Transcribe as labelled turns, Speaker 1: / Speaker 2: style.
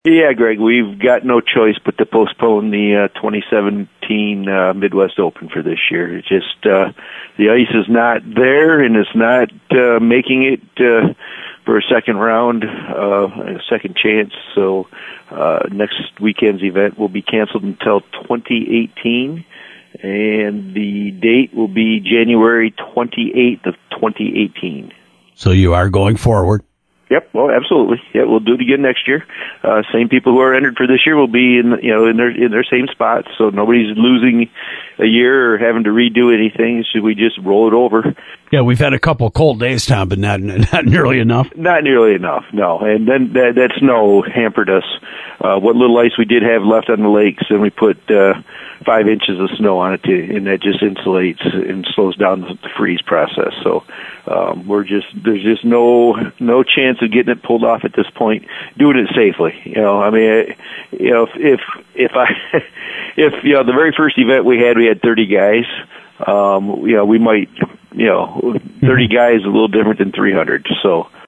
Speaker 1: Yeah, Greg, we've got no choice but to postpone the 2017 Midwest Open for this year. It's just the ice is not there, and it's not making it for a second round, a second chance. So next weekend's event will be canceled until 2018, and the date will be January 28th of 2018.
Speaker 2: So you are going forward?
Speaker 1: Yep, well, absolutely. Yeah, we'll do it again next year. Same people who are entered for this year will be in their same spots, so nobody's losing a year or having to redo anything. So we just roll it over.
Speaker 2: Yeah, we've had a couple of cold days, Tom, but not nearly enough.
Speaker 1: Not nearly enough, no. And then that snow hampered us. What little ice we did have left on the lakes, and we put 5 inches of snow on it, and that just insulates and slows down the freeze process. So there's just no chance of getting it pulled off at this point. Doing it safely, if the very first event we had 30 guys, we might, 30 guys is a little different than 300. So